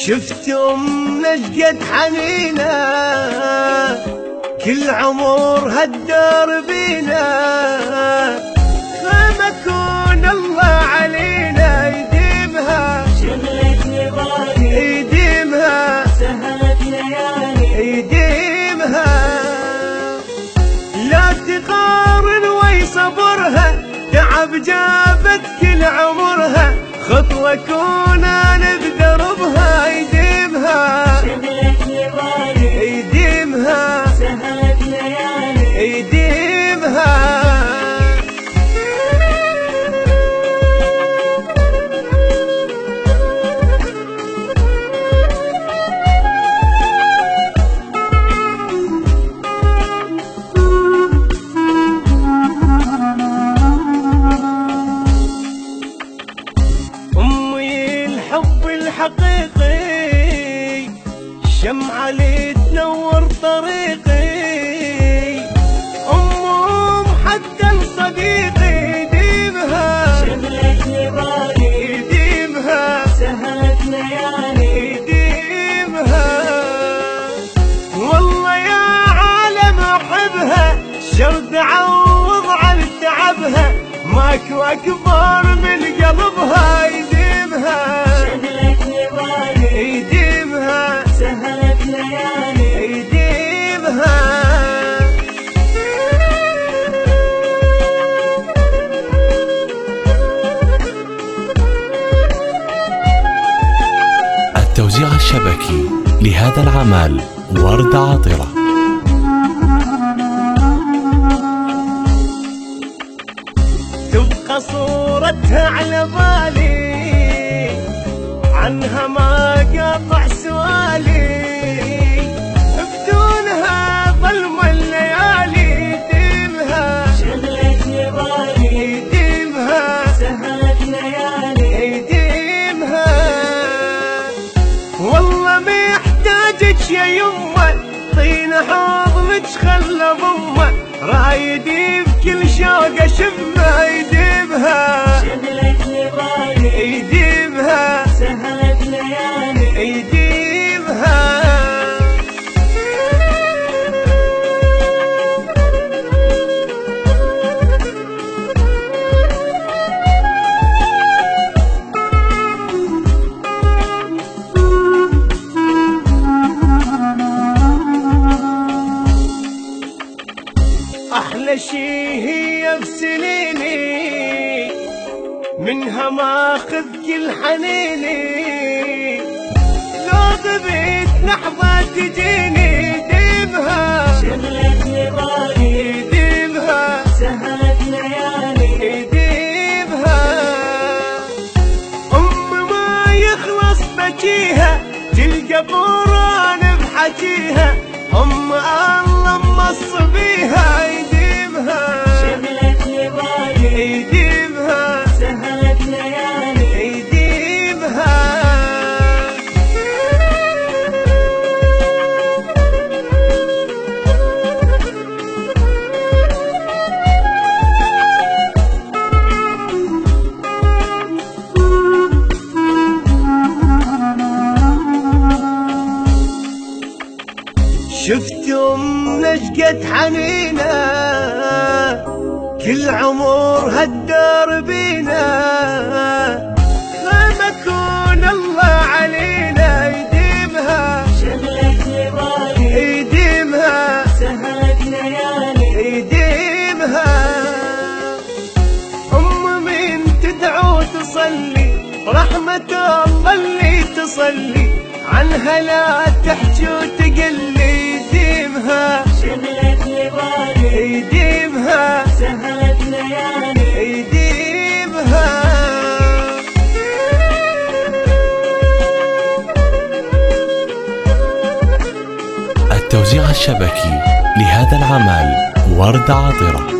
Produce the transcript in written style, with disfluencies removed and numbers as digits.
شفت نشقت حنينة كل عمرها الدار بينا، خيمة كون الله علينا يديمها، شغلتني بالي يديمها، سهلت ليالي يديمها. لا تقارن وي صبرها، تعب جابت كل عمرها، خطوة كونا بدربها يديمها، شغلتني بالي يديمها، سهلت ليالي يديمها. أمي الحب الحقيقي، شمعة لي تنور طريقي، أم حتى لصديقي يديمها، شغلتني بالي يديمها، سهلت ليالي يديمها. والله يا عالم أحبها، شرد عوض عن تعبها، ماكو أكبر من قلبها يديمها، شغلتني بالي يديمها، سهلت ليالي يديمها. التوزيع الشبكي لهذا العمل ورد عاطرة. تبقى صورتها على بالي، عنها ما قاطع سؤالي، بدونها ظلم الليالي يديمها، شغلتني بالي يديمها، سهلت ليالي يديمها. والله ما يحتاجك يا يمه، طين حضنك خلى ضمه، رايدي بكل شوق اشمه يديمها، شغلتني بالي يديمها، سهلت ليالي يديمها. أحلى شي هي بسنيني، منها ماخذ كل حنيني، لو غبيت لحظة تجيني يديمها، شغلتني بالي يديمها، سهلت ليالي يديمها. ما يخلص بكيها، تلقى قران بحكيها، الله مص بيها يديمها، شغلتني بالي يديمها، سهلت ليالي يديمها. شفت نشقت حنينة كل عمرها الدار بينا، خيمة كون الله علينا يديمها، شغلتني بالي يديمها، سهلت ليالي يديمها. من تدعو تصلي، رحمة الله اللي تصلي، عنها لا تحكي وتقلي يديمها، شغلتني بالي يديمها، سهلت ليالي يديمها. التوزيع الشبكي لهذا العمل ورد عاطرة.